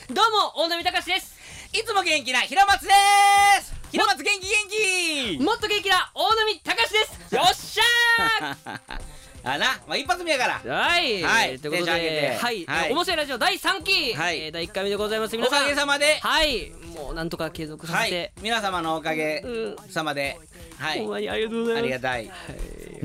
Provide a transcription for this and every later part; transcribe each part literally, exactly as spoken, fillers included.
どうも大波隆です。 いつも元気な平松です。平松元気元気。 もっと元気な大波隆です。よっしゃーあな、まあ、一発目やから。 はい、 はい、 ということで、はい、はい、面白いラジオだいさんき、はい、えー、だいいっかいめでございます。皆さんおかげさまで、 はい、もうなんとか継続させて、はい、 皆様のおかげさまで、はい、 ほんまにありがとうございます。 ありがたい、はい、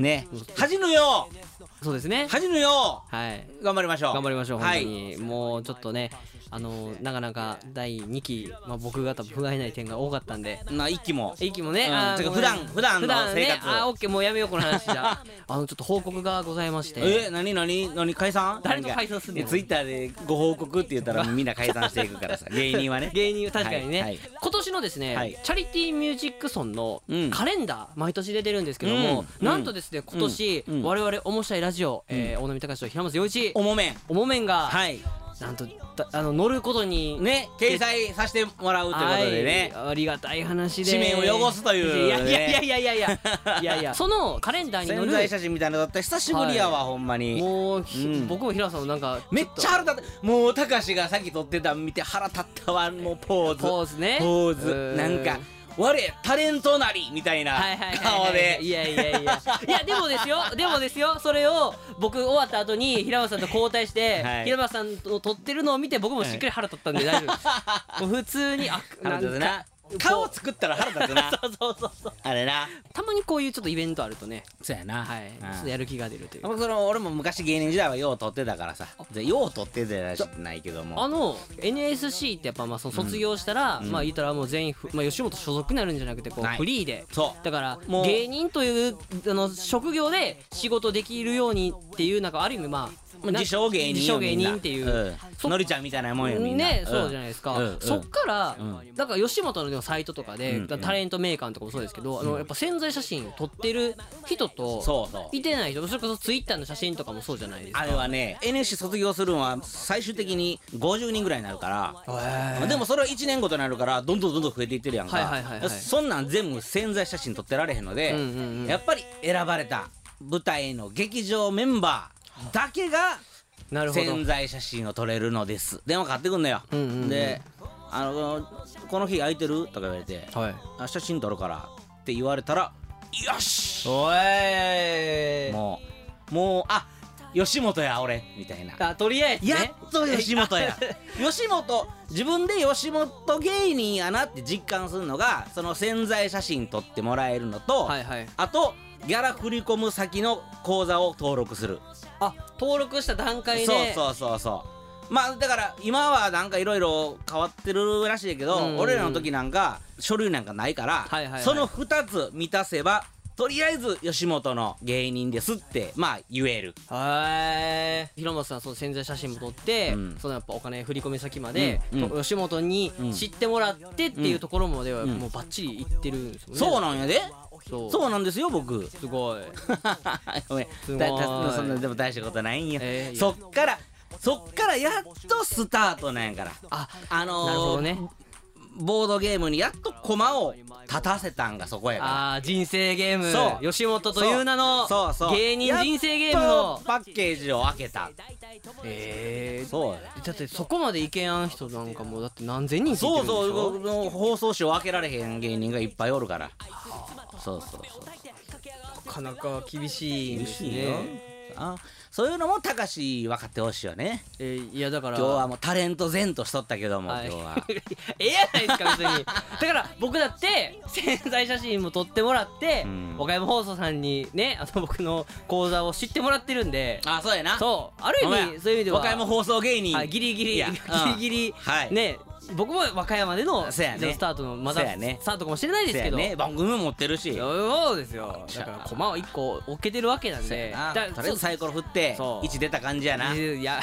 ね、恥じぬよう、 そうですね、 恥じぬよう、はい、 頑張りましょう頑張りましょう、本当に、はい、もうちょっとね、あのなかなかだいにき、まあ、僕が多分不甲斐ない点が多かったんで、 まあいっきもいっきもね、うん、 あ普段普段の生活、 ね、あオッケー、もうやめようこの話じゃあのちょっと報告がございまして、 え何何何解散？ 誰の解散すんの？ ツイッターでご報告って言ったらみんな解散していくからさ芸人はね芸人は確かにね、 はいはい、 今年のですね、はい、チャリティーミュージックソンのカレンダー、うん、毎年出てるんですけども、うん、なんとですね今年、うん、我々面白いラジオ、うん、えー、大波隆と平松陽一おもめんおもめんが、 はい、 なんとあの乗ることにね掲載させてもらうということでね、 はい、ありがたい話で紙面を汚すという、ね、 いやいやいやいやいやいやいやいやそのカレンダーに載る宣材写真みたいなのだったら久しぶりやわ、はい、ほんまにもう、うん、僕も平さんもなんかめっちゃ腹立ってもう高志がさっき撮ってたの見て腹立ったわもうポーズポーズねポーズなんか我タレントなりみたいな顔でいやいやいやいやでもですよでもですよそれを僕終わった後に平松さんと交代して、はい、平松さんと撮ってるのを見て僕もしっかり腹立ったんで大丈夫です、もう普通にあ腹立つな顔作ったら腹立つなそうそうそうそうあれなたまにこういうちょっとイベントあるとねそうやな、 はい、ちょっとやる気が出るというその俺も昔芸人時代はよう撮ってたからさよう撮ってたらしないけどもあの エヌエスシー ってやっぱまあその卒業したら、うん、まあ言ったらもう全員、まあ、吉本所属になるんじゃなくてこうフリーでそうだから芸人というあの職業で仕事できるようにっていうなんかある意味まあ自称芸人自称芸人っていう、 うん、のりちゃんみたいなもんよみんなね、そうじゃないですか、 うん、 そっから、うん、だから吉本のサイトとかで、うん、タレント名鑑とかもそうですけど、うん、あのやっぱ宣材写真撮ってる人とそうそういてない人それこそツイッターの写真とかもそうじゃないですか。 あれはね エヌエスシー 卒業するのは最終的にごじゅうにんぐらいになるからでもそれはいちねんごとになるからどんどんどんどん増えていってるやんか、はいはいはいはい、そんなん全部宣材写真撮ってられへんので、うんうんうん、やっぱり選ばれた舞台の劇場メンバーだけがなるほど宣材写真を撮れるのです。電話かかってくんのよ、うんうんうん、であのこの日空いてるとか言われて、はい、あ写真撮るからって言われたらよしおいもうもうあ吉本や俺みたいなあとりあえず、ね、 やっと吉本や吉本自分で吉本芸人やなって実感するのがその宣材写真撮ってもらえるのと、はいはい、あとギャラ振り込む先の口座を登録するあ登録した段階でそうそうそうそうまあだから今はなんかいろいろ変わってるらしいけど、うんうんうん、俺らの時なんか書類なんかないから、はいはいはい、そのふたつ満たせばとりあえず吉本の芸人ですってまあ言える。 はい平松さんその宣材写真も撮って、うん、そのやっぱお金振り込み先まで、うんうん、吉本に知ってもらってっていうところまではもうバッチリいってるんですよね、 うん、そうなんやでそうそうなんですよ僕すごいごめんすごいだそんなでも大したことないんよ、えー、そっからそっからやっとスタートなんやからああのー、 なるほどねボードゲームにやっと駒を立たせたんがそこやからあ人生ゲームそう吉本という名のそうそう芸人人生ゲームのパッケージを開けたえー、 そうだってそこまでいけやん人なんかもだって何千人聞いてるんでしょそうそう放送紙を開けられへん芸人がいっぱいおるからそうそうそうなかなか厳しいんですねあそういうのも高志分かってほしいよね、 えー、いやだから今日はもうタレント前としとったけども、はい、今日はええやないですか別にだから僕だって宣材写真も撮ってもらって、うん、岡山放送さんにねあの僕の講座を知ってもらってるんであそうやなそうある意味そういう意味では岡山放送芸人、 はい、ギリギリギリギリ、はい、ね僕も和歌山でのスタートのまだスタートかもしれないですけど、 ね、番組も持ってるしそうですよだから駒をいっこ置けてるわけなんでとりあえずサイコロ振っていち出た感じやないや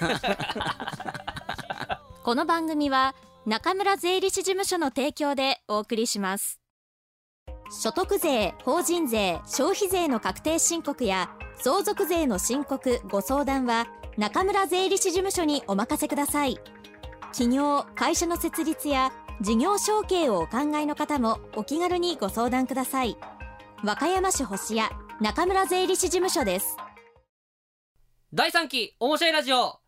この番組は中村税理士事務所の提供でお送りします。所得税、法人税、消費税の確定申告や相続税の申告ご相談は中村税理士事務所にお任せください。企業・会社の設立や事業承継をお考えの方もお気軽にご相談ください。和歌山市星谷中村税理士事務所です。 だいさんき面白いラジオ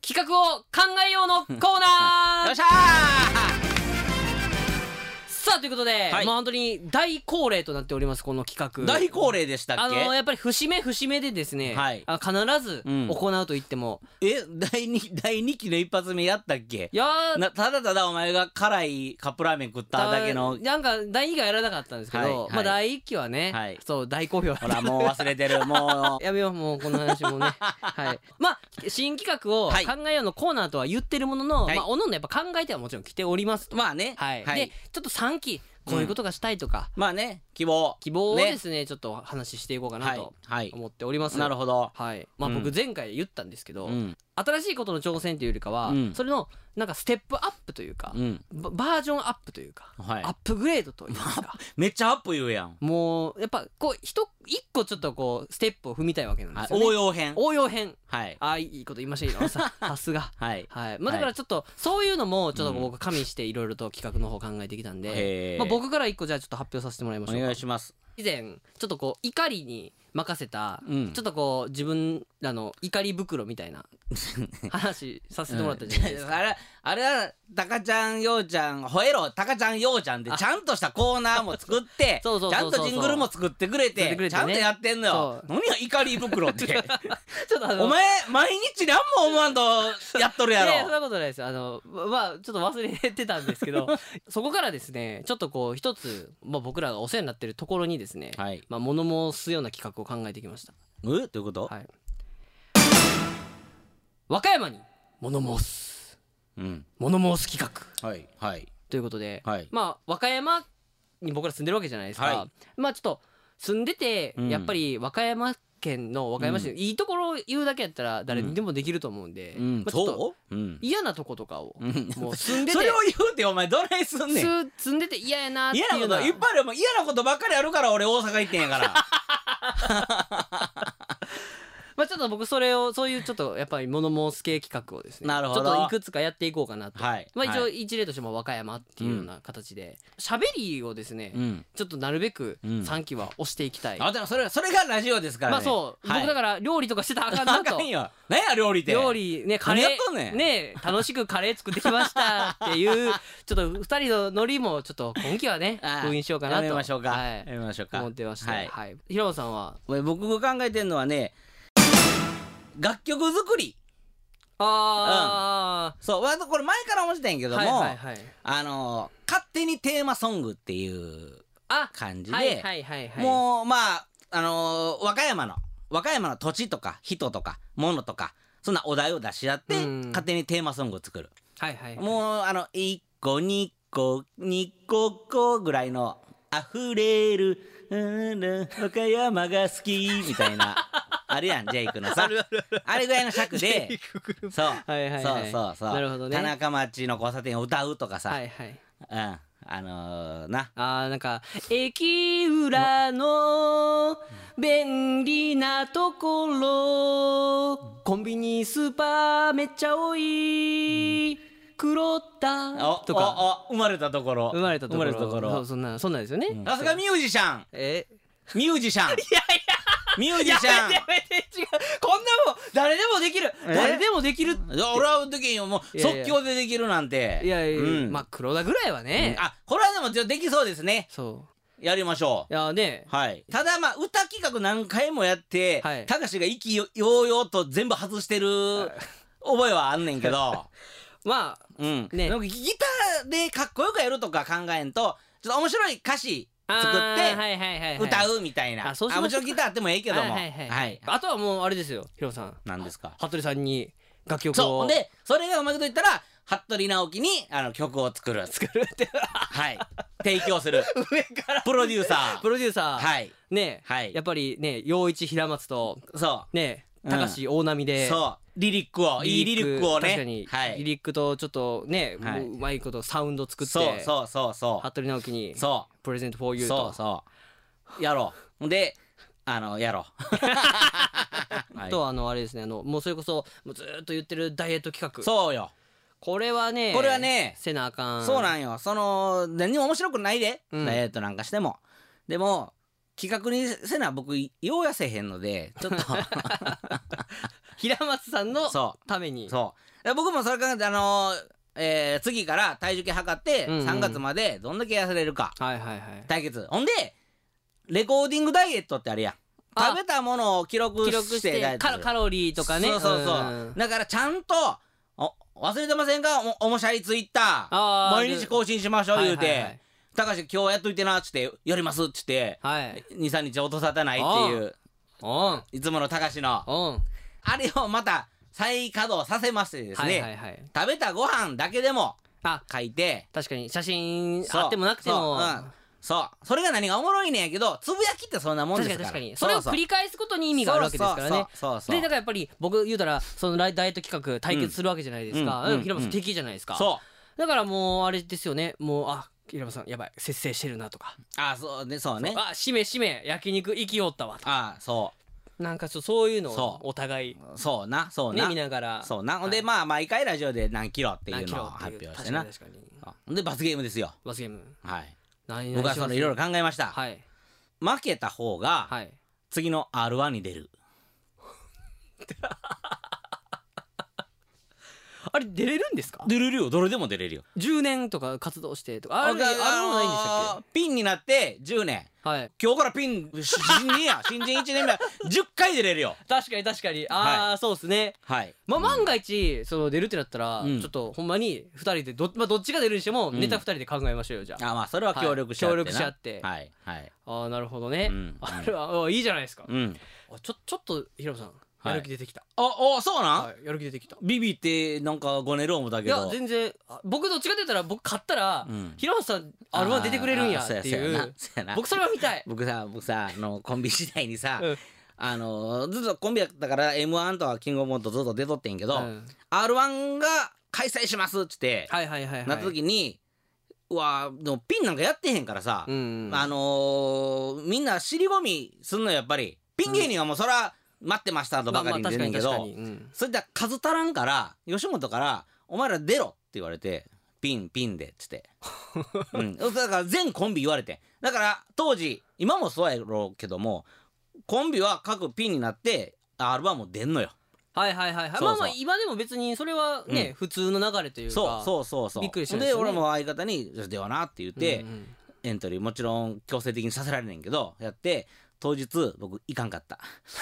企画を考えようのコーナーよっしゃー。 さあということで、はい、まあ本当に大恒例となっておりますこの企画。 大恒例でしたっけ？ あのやっぱり節目節目でですね、はい、あ必ず行うと言っても、 うん、え第 2, 第2期の一発目やったっけ？いやなただただお前が辛いカップラーメン食っただけのなんかだいにきはやらなかったんですけど、はいはい、まあだいいっきはね、はい、そう大好評。 ほらもう忘れてるもうやめようもうこの話もねはいまあ新企画を考えようのコーナーとは言ってるものの、はい、まあおのおのやっぱ考えてはもちろん来ておりますと。 まあねはい、はい、でちょっとさんきこういうことがしたいとか、 うん、まあね希望希望をですね、ねちょっと話していこうかなと思っております。 はいはい、なるほど。 はいまあ僕前回言ったんですけど、うん、新しいことの挑戦というよりかは、うん、それのなんかステップアップというか、うん、バージョンアップというか、はい、アップグレードというかめっちゃアップ言うやん。 もうやっぱこう一一個ちょっとこうステップを踏みたいわけなんですよね。 応用編応用編はいあいいこと言いましたよささすがはい、はいまあ、だからちょっとそういうのもちょっと僕加味していろいろと企画の方考えてきたんで、まあ、僕から一個じゃあちょっと発表させてもらいましょうか。 お願いします。 以前ちょっとこう怒りに任せた、うん、ちょっとこう自分らの怒り袋みたいな話させてもらったじゃないですか、 うん、あれあれはタカちゃんようちゃん吠えろタカちゃんようちゃんでちゃんとしたコーナーも作ってちゃんとジングルも作ってくれて、ね、ちゃんとやってんのよ。何や怒り袋ってちょっとあのお前毎日何も思わんとやっとるやろ。 いやそんなことないです。あのまあちょっと忘れてたんですけどそこからですねちょっとこう一つ、まあ、僕らがお世話になってるところにですね、はいまあ、物申すような企画を考えてきました。 えどういうこと？はい、 和歌山に物申す、うん、物申す企画、 はいはい、 ということで、はい、まあ和歌山に僕ら住んでるわけじゃないですか、はい、まあちょっと住んでて、うん、やっぱり和歌山県の和歌山市のいいところを言うだけやったら誰にでもできると思うんで、うんまあ、ちょっと嫌なとことかを、うん、もう住んでてそれを言うてお前どないすんねん。 住んでて嫌やなっていうのは嫌なこといっぱいある。もう嫌なことばっかりあるから俺大阪行ってんやからまあちょっと僕それをそういうちょっとやっぱり物申す系企画をですねなるほどちょっといくつかやっていこうかなと、 はい、 まあ一応一例としても和歌山っていうような形で喋、うん、りをですね、うん、ちょっとなるべくさんきは押していきたい、うん、 あでもそれそれがラジオですからね。 まあそう、はい、僕だから料理とかしてたらあかんなと。 あかんよ。何や料理って料理ねカレーねね楽しくカレー作ってきましたっていうちょっとふたりのノリもちょっと今期はね封印しようかなとやめましょうか、 はい、 やめましょうか思ってまして、はいはい、平野さんは僕が考えてるのはね楽曲作り。 ああ、 うん、そうこれ前から思ってたんやけども、はいはいはい、あの勝手にテーマソングっていう感じで、はいはいはいはい、もうまああの和歌山の和歌山の土地とか人とか物とかそんなお題を出し合って、うん、勝手にテーマソングを作る、はいはいはい、もうあのいっこにこにここぐらいの溢れる和歌山が好きみたいなあるやんジェイクのさあれぐらいの尺でそう、はいはいはい、そうそうそう、なるほどね、田中町の交差点を歌うとかさ、はいはい、うんあのー、なあなんか駅裏の便利なところコンビニスーパーめっちゃ多い、うん黒田とかおお生まれたところ生まれたところ生まれたところそうそんなそんなんですよね。 さすがミュージシャンえミュージシャンいやいやミュージシャンやめてやめて違うこんなもん誰でもできる誰でもできる俺はできんよもう即興でできるなんていやいや、うん、まあ黒田ぐらいはね、 うん、あこれはでもできそうですね。そうやりましょう。 いやね、 はい、ただまあ歌企画何回もやってたかしが意気揚々と全部外してる覚えはあんねんけどまあ、うんね、ギターでかっこよくやるとか考えんとちょっと面白い歌詞作って歌うみたいな。あもちろんギターあってもええけども、はいはいはい、 あとはもうあれですよヒロさん何ですか服部さんに楽曲をそうでそれがうまくと言ったら服部直樹にあの曲を作る作るってはい提供する上からプロデューサープロデューサーはいね、はい、やっぱりね陽一平松とそうね高橋大波で、 うん、そうリリックをいいリリックをね確かに、はい、リリックとちょっとね、はい、うまいことサウンド作ってそうそうそうそう服部直樹にそうプレゼントフォーユーとそうそうやろうであのやろうはい、とあのあれですねあのもうそれこそもうずっと言ってるダイエット企画そうよこれはねこれはねせなあかんそうなんよその何にも面白くないで、うん、ダイエットなんかしてもでも企画にせな僕よう痩せへんのでちょっと平松さんのためにそう僕もそれ考えてあのーえー、次から体重計測ってさんがつまでどんだけ痩せれるか対決。ほんでレコーディングダイエットってあるやん。食べたものを記録してカロリーとかね。 そうそうそう。だからちゃんと忘れてませんか、おもしゃいツイッター毎日更新しましょう言うて、高橋今日やっといてなっつってやりますっつって、にさんにち落とさたないっていういつもの高橋のあれをまた再稼働させましてですね、食べたご飯だけでも書いて、 確かに写真あってもなくても、 そうそれが何がおもろいねんやけど、つぶやきってそんなもんですから。 確かに確かにそれを繰り返すことに意味があるわけですからね。でだからやっぱり僕言うたらそのダイエット企画対決するわけじゃないですか。平間さん敵じゃないですか。だからもうあれですよね、もうあ平間さんやばい節制してるなとか、 あそうねそうね、 あしめしめ焼肉生きよったわとか、 あそうなんかそういうのをお互いそうなそうな見ながら、 そうな。ほんでまあ毎回ラジオで何キロっていうのを発表してな。ほんで罰ゲームですよ。 罰ゲーム、 はい。僕はそのいろいろ考えました。負けた方が次の アールワン に出る。 あれ出れるんですか？ 出れるよ、どれでも出れるよ。 じゅうねんとか活動してとかあれあれもないんでしたっけ？ ピンになってじゅうねん、はい、今日からピン新人や新人いちねんめじゅっかい出れるよ。 確かに確かに、ああそうですね。はい。まあ万が一その出るってなったらちょっとほんまにふたりでどまあどっちが出るにしてもネタふたりで考えましょうよじゃあ。 あまあそれは協力し合って。 協力し合って。はいはい。ああなるほどね。あれはいいじゃないですか。うん。ちょちょっと平野さん。やる気出てきた。 ああそうなん？ やる気出てきた。 ビビってなんかごねる思ったけど。 いや全然僕どっちかって言ったら僕勝ったら平野さん アールワン 出てくれるんやっていう。僕それは見たい。 僕さ僕さあのコンビ時代にさあのずっとコンビだったから エムワン とかキングオブモンとずっと出とってんけど アールワン が開催しますっつってなった時にうわでもピンなんかやってへんからさあのみんな尻込みすんのやっぱり。ピン芸人はもうそら待ってましたとばかりに出るんけど、それで数足らんから吉本から「お前ら出ろ」って言われて「ピンピンで」っつって、うん、だから全コンビ言われて、だから当時今もそうやろうけどもコンビは各ピンになって アールワン も出んのよ。 はいはいはいはい。まあまあ今でも別にそれはね、うん、普通の流れというか、 そうそうそうそうびっくりしたんですよね。で俺も相方に「出ような」って言って、うんうん、エントリーもちろん強制的にさせられねんけどやって当日僕いかんかった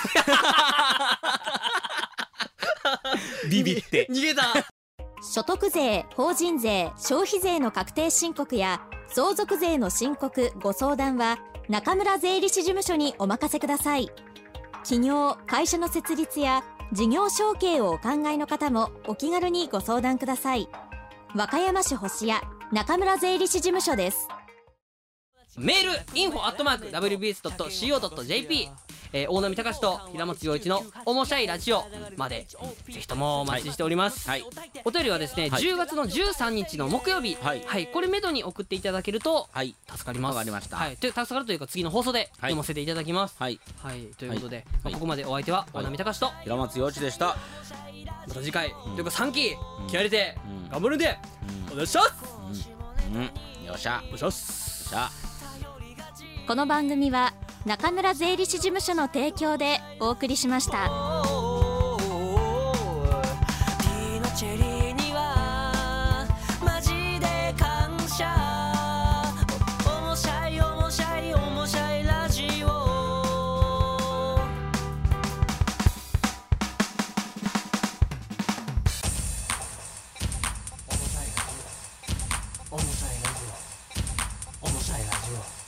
ビビって逃げた。 所得税、法人税、消費税の確定申告や相続税の申告ご相談は中村税理士事務所にお任せください。企業・会社の設立や事業承継をお考えの方もお気軽にご相談ください。和歌山市星谷中村税理士事務所です。 メール インフォ アットマーク ダブリュービーエス ドット シーオー ドット ジェーピー、えー、大波隆と平松陽一のおもしゃいラジオまでぜひともお待ちしております、はいはい、お便りはですね、はい、じゅうがつのじゅうさんにちの木曜日、はいはい、これめどに送っていただけると助かります。 わかりました、 はい、と助かるというか次の放送で読ませていただきます、はいはい、ということで、はいまあ、ここまでお相手は大波隆と平松陽一でした。 また次回、うん、というかさんき気合入れて頑張るんで、うん、お願いします、 うんうん、よっしゃよっしゃっす。 よっしゃ。 この番組は中村税理士事務所の提供でお送りしました。 面白いラジオ面白いラジオ